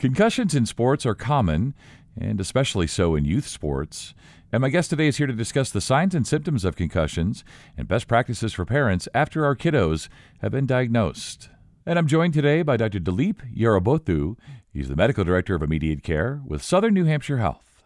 Concussions in sports are common, and especially so in youth sports. And my guest today is here to discuss the signs and symptoms of concussions and best practices for parents after our kiddos have been diagnosed. And I'm joined today by Dr. Dilip Yarabothu. He's the medical director of immediate care with Southern New Hampshire Health.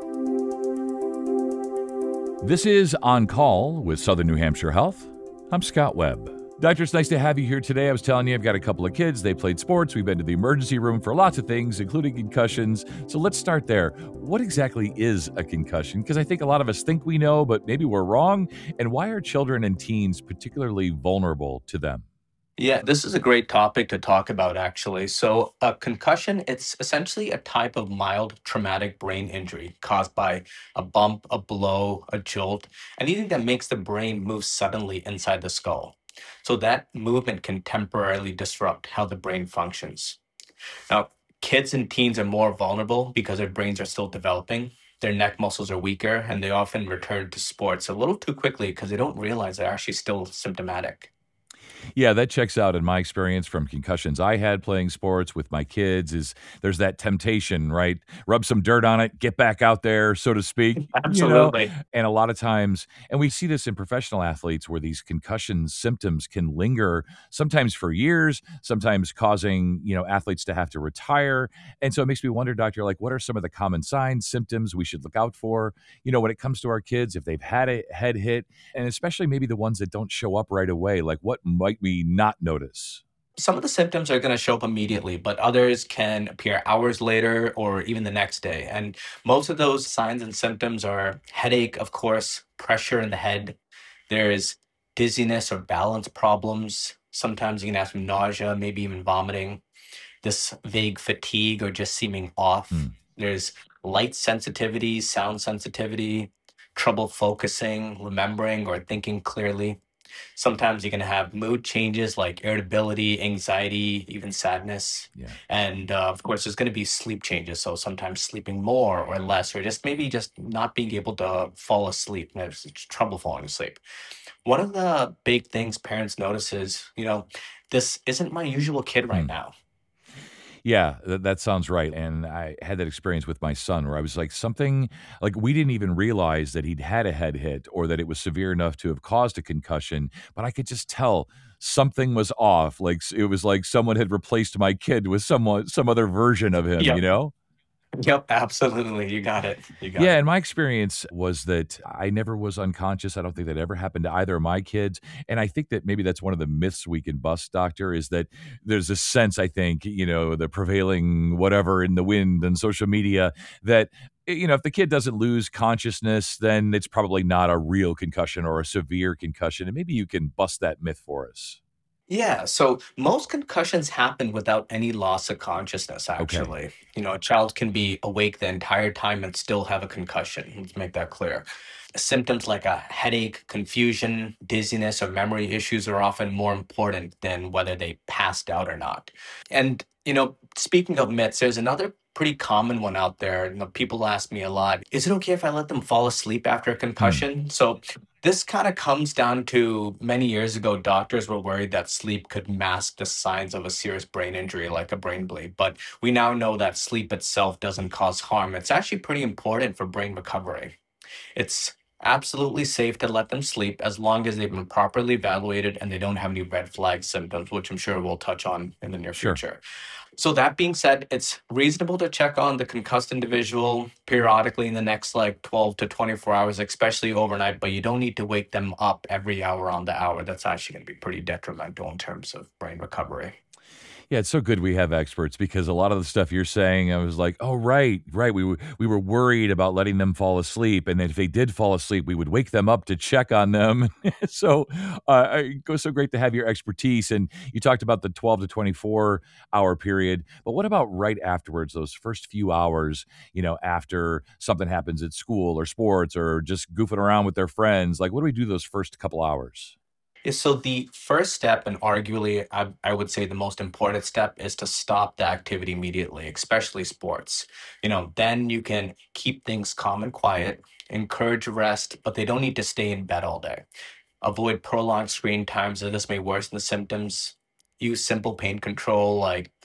This is On Call with Southern New Hampshire Health. I'm Scott Webb. Doctor, it's nice to have you here today. I was telling you, I've got a couple of kids. They played sports. We've been to the emergency room for lots of things, including concussions. So let's start there. What exactly is a concussion? Because I think a lot of us think we know, but maybe we're wrong. And why are children and teens particularly vulnerable to them? Yeah, this is a great topic to talk about, actually. So, a concussion, it's essentially a type of mild traumatic brain injury caused by a bump, a blow, a jolt, anything that makes the brain move suddenly inside the skull. So, that movement can temporarily disrupt how the brain functions. Now, kids and teens are more vulnerable because their brains are still developing. Their neck muscles are weaker, and they often return to sports a little too quickly because they don't realize they're actually still symptomatic. Yeah, that checks out in my experience from concussions I had playing sports with my kids is there's that temptation, right? Rub some dirt on it, get back out there, so to speak, you know? Absolutely. And a lot of times, and we see this in professional athletes where these concussion symptoms can linger sometimes for years, sometimes causing, athletes to have to retire. And so it makes me wonder, doctor, like what are some of the common signs, symptoms we should look out for, when it comes to our kids if they've had a head hit, and especially maybe the ones that don't show up right away, like what might we not notice? Some of the symptoms are going to show up immediately, but others can appear hours later or even the next day. And most of those signs and symptoms are headache, of course, pressure in the head. There's dizziness or balance problems. Sometimes you can have some nausea, maybe even vomiting, this vague fatigue or just seeming off. Hmm. There's light sensitivity, sound sensitivity, trouble focusing, remembering, or thinking clearly. Sometimes you can have mood changes like irritability, anxiety, even sadness. Yeah. And of course, there's going to be sleep changes. So sometimes sleeping more or less, or just maybe just not being able to fall asleep. There's trouble falling asleep. One of the big things parents notice is, this isn't my usual kid right Hmm. now. Yeah, that sounds right. And I had that experience with my son where I was like, something like we didn't even realize that he'd had a head hit or that it was severe enough to have caused a concussion, but I could just tell something was off. Like it was like someone had replaced my kid with some other version of him, you Yep. know? Yep. Absolutely. You got it. You got Yeah, it. and my experience was that I never was unconscious. I don't think that ever happened to either of my kids. And I think that maybe that's one of the myths we can bust, doctor, is that there's a sense, I think, the prevailing whatever in the wind and social media that, if the kid doesn't lose consciousness, then it's probably not a real concussion or a severe concussion. And maybe you can bust that myth for us. Yeah, so most concussions happen without any loss of consciousness, Okay. actually. A child can be awake the entire time and still have a concussion. Let's make that clear. Symptoms like a headache, confusion, dizziness, or memory issues are often more important than whether they passed out or not. And, speaking of myths, there's another pretty common one out there. People ask me a lot, is it okay if I let them fall asleep after a Hmm. concussion? So this kind of comes down to many years ago, doctors were worried that sleep could mask the signs of a serious brain injury like a brain bleed. But we now know that sleep itself doesn't cause harm. It's actually pretty important for brain recovery. It's absolutely safe to let them sleep as long as they've been properly evaluated and they don't have any red flag symptoms, which I'm sure we'll touch on in the near Sure. future. So that being said, it's reasonable to check on the concussed individual periodically in the next like 12 to 24 hours, especially overnight, but you don't need to wake them up every hour on the hour. That's actually going to be pretty detrimental in terms of brain recovery. Yeah, it's so good we have experts because a lot of the stuff you're saying, I was like, "Oh, right, right." We were worried about letting them fall asleep, and then if they did fall asleep, we would wake them up to check on them. So, it goes so great to have your expertise. And you talked about the 12 to 24-hour period, but what about right afterwards? Those first few hours, after something happens at school or sports or just goofing around with their friends. Like, what do we do those first couple hours? Yeah, so the first step, and arguably I would say the most important step, is to stop the activity immediately, especially sports. Then you can keep things calm and quiet, encourage rest, but they don't need to stay in bed all day. Avoid prolonged screen times, as this may worsen the symptoms. Use simple pain control like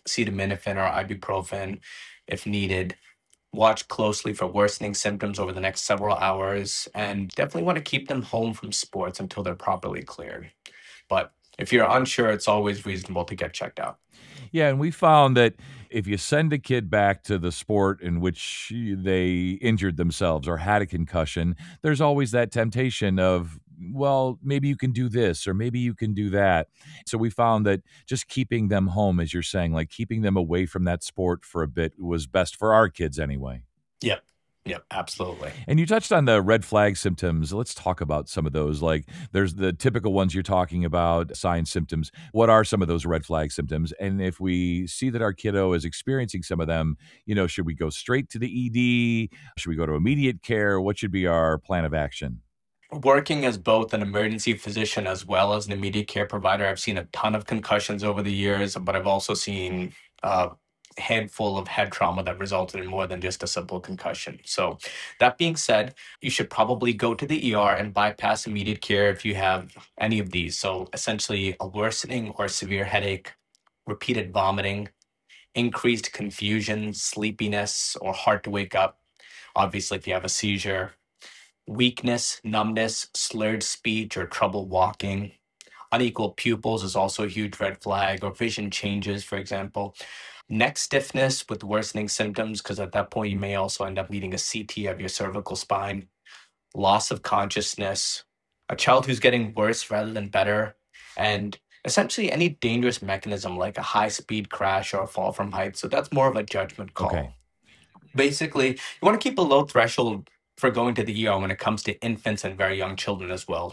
acetaminophen or ibuprofen if needed. Watch closely for worsening symptoms over the next several hours, and definitely want to keep them home from sports until they're properly cleared. But if you're unsure, it's always reasonable to get checked out. Yeah, and we found that if you send a kid back to the sport in which they injured themselves or had a concussion, there's always that temptation of, well, maybe you can do this or maybe you can do that. So we found that just keeping them home, as you're saying, like keeping them away from that sport for a bit was best for our kids anyway. Yep. Yep. Absolutely. And you touched on the red flag symptoms. Let's talk about some of those. Like there's the typical ones you're talking about, signs, symptoms. What are some of those red flag symptoms? And if we see that our kiddo is experiencing some of them, should we go straight to the ED? Should we go to immediate care? What should be our plan of action? Working as both an emergency physician as well as an immediate care provider, I've seen a ton of concussions over the years, but I've also seen a handful of head trauma that resulted in more than just a simple concussion. So, that being said, you should probably go to the ER and bypass immediate care if you have any of these. So, essentially, a worsening or severe headache, repeated vomiting, increased confusion, sleepiness, or hard to wake up. Obviously, if you have a seizure, weakness, numbness, slurred speech, or trouble walking. Unequal pupils is also a huge red flag, or vision changes, for example. Neck stiffness with worsening symptoms, because at that point you may also end up needing a CT of your cervical spine. Loss of consciousness, a child who's getting worse rather than better, and essentially any dangerous mechanism like a high speed crash or a fall from height. So that's more of a judgment Okay. call. Basically, you want to keep a low threshold for going to the ER when it comes to infants and very young children as well.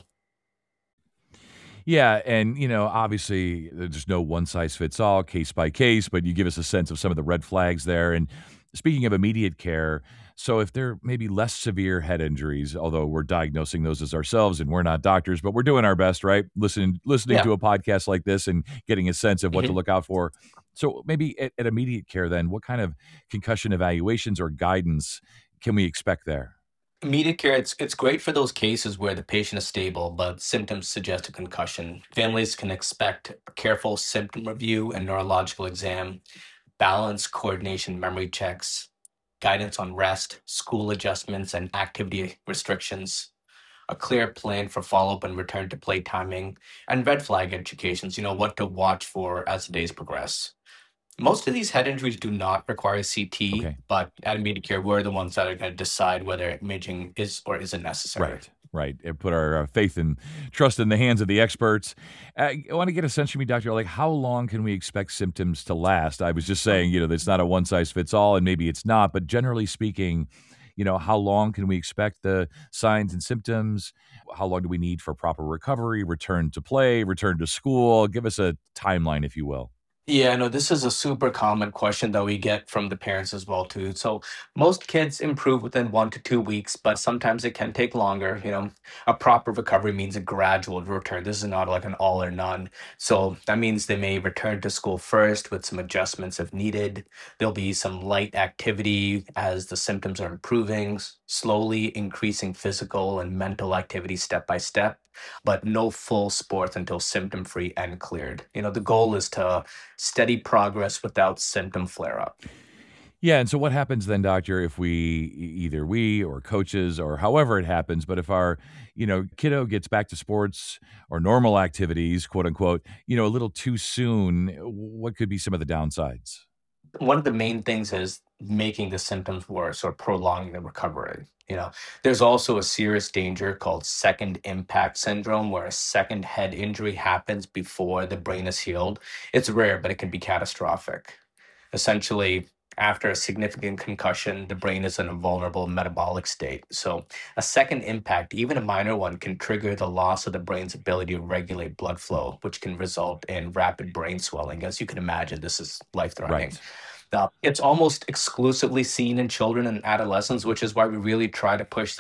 Yeah, and obviously there's no one size fits all, case by case, but you give us a sense of some of the red flags there. And speaking of immediate care, so if there may be less severe head injuries, although we're diagnosing those as ourselves and we're not doctors, but we're doing our best, right? Listening Yeah. to a podcast like this and getting a sense of what to Mhm. look out for. So maybe at immediate care, then, what kind of concussion evaluations or guidance can we expect there? Immediate care, it's great for those cases where the patient is stable, but symptoms suggest a concussion. Families can expect a careful symptom review and neurological exam, balance, coordination, memory checks, guidance on rest, school adjustments, and activity restrictions, a clear plan for follow up and return to play timing, and red flag educations, what to watch for as the days progress. Most of these head injuries do not require CT, Okay. but at Medicare, we're the ones that are going to decide whether imaging is or isn't necessary. Right, right. And put our faith and trust in the hands of the experts. I want to get a sense from you, doctor. Like, how long can we expect symptoms to last? I was just saying, it's not a one size fits all, and maybe it's not. But generally speaking, how long can we expect the signs and symptoms? How long do we need for proper recovery, return to play, return to school? Give us a timeline, if you will. Yeah, no, this is a super common question that we get from the parents as well too. So most kids improve within 1 to 2 weeks, but sometimes it can take longer. A proper recovery means a gradual return. This is not like an all or none. So that means they may return to school first with some adjustments if needed. There'll be some light activity as the symptoms are improving, slowly increasing physical and mental activity step by step, but no full sports until symptom free and cleared. The goal is to steady progress without symptom flare up. Yeah, and so what happens then, doctor, if either we or coaches or however it happens, but if our, kiddo gets back to sports or normal activities, quote unquote, a little too soon, what could be some of the downsides? One of the main things is making the symptoms worse or prolonging the recovery. There's also a serious danger called second impact syndrome, where a second head injury happens before the brain is healed. It's rare, but it can be catastrophic. Essentially, after a significant concussion, the brain is in a vulnerable metabolic state. So, a second impact, even a minor one, can trigger the loss of the brain's ability to regulate blood flow, which can result in rapid brain swelling. As you can imagine, this is life threatening. Right. It's almost exclusively seen in children and adolescents, which is why we really try to push the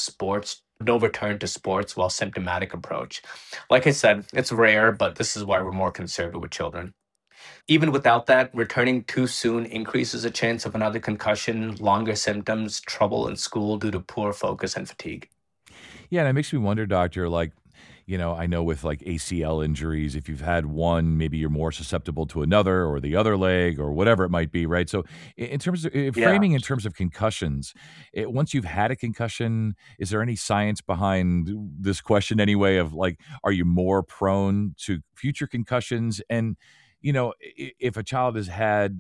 no return to sports while symptomatic approach. Like I said, it's rare, but this is why we're more conservative with children. Even without that, returning too soon increases a chance of another concussion, longer symptoms, trouble in school due to poor focus and fatigue. Yeah, and it makes me wonder, doctor, like, I know with like ACL injuries, if you've had one, maybe you're more susceptible to another or the other leg or whatever it might be, right? So, in terms of Yeah. framing in terms of concussions, once you've had a concussion, is there any science behind this question anyway of like, are you more prone to future concussions? And, if a child has had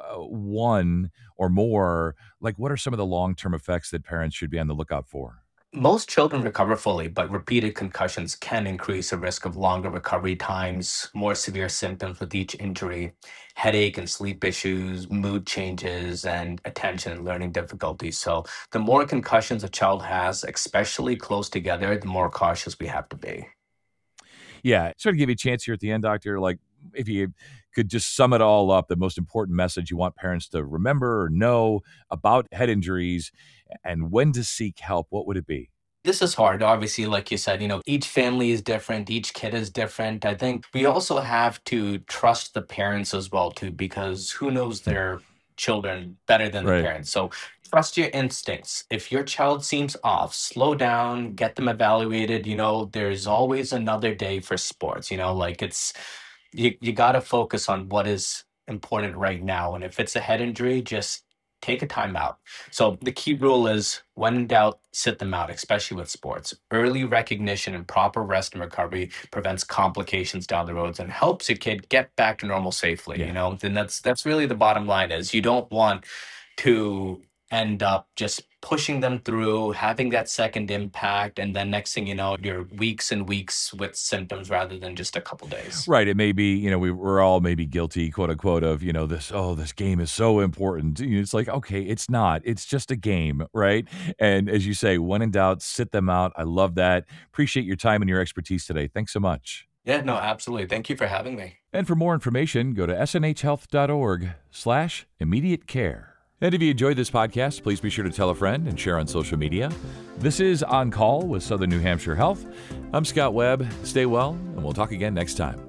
one or more, like what are some of the long term effects that parents should be on the lookout for? Most children recover fully, but repeated concussions can increase the risk of longer recovery times, more severe symptoms with each injury, headache and sleep issues, mood changes, and attention and learning difficulties. So, the more concussions a child has, especially close together, the more cautious we have to be. Yeah, sort of give you a chance here at the end, doctor. Like, if you could just sum it all up, the most important message you want parents to remember or know about head injuries and when to seek help, what would it be? This is hard. Obviously, like you said, each family is different, each kid is different. I think we also have to trust the parents as well, too, because who knows Hmm. their children better than the Right. parents. So trust your instincts. If your child seems off, slow down, get them evaluated. There's always another day for sports, like you got to focus on what is important right now. And if it's a head injury, just take a time out. So the key rule is when in doubt, sit them out, especially with sports. Early recognition and proper rest and recovery prevents complications down the roads and helps your kid get back to normal safely. Yeah. Then that's really the bottom line is you don't want to end up just pushing them through, having that second impact, and then next thing you know, you're weeks and weeks with symptoms rather than just a couple days. Right. It may be, we're all maybe guilty, quote unquote, of, this game is so important. It's like, okay, it's not. It's just a game, right? And as you say, when in doubt, sit them out. I love that. Appreciate your time and your expertise today. Thanks so much. Yeah, no, absolutely. Thank you for having me. And for more information, go to snhhealth.org/immediate care. And if you enjoyed this podcast, please be sure to tell a friend and share on social media. This is On Call with Southern New Hampshire Health. I'm Scott Webb. Stay well, and we'll talk again next time.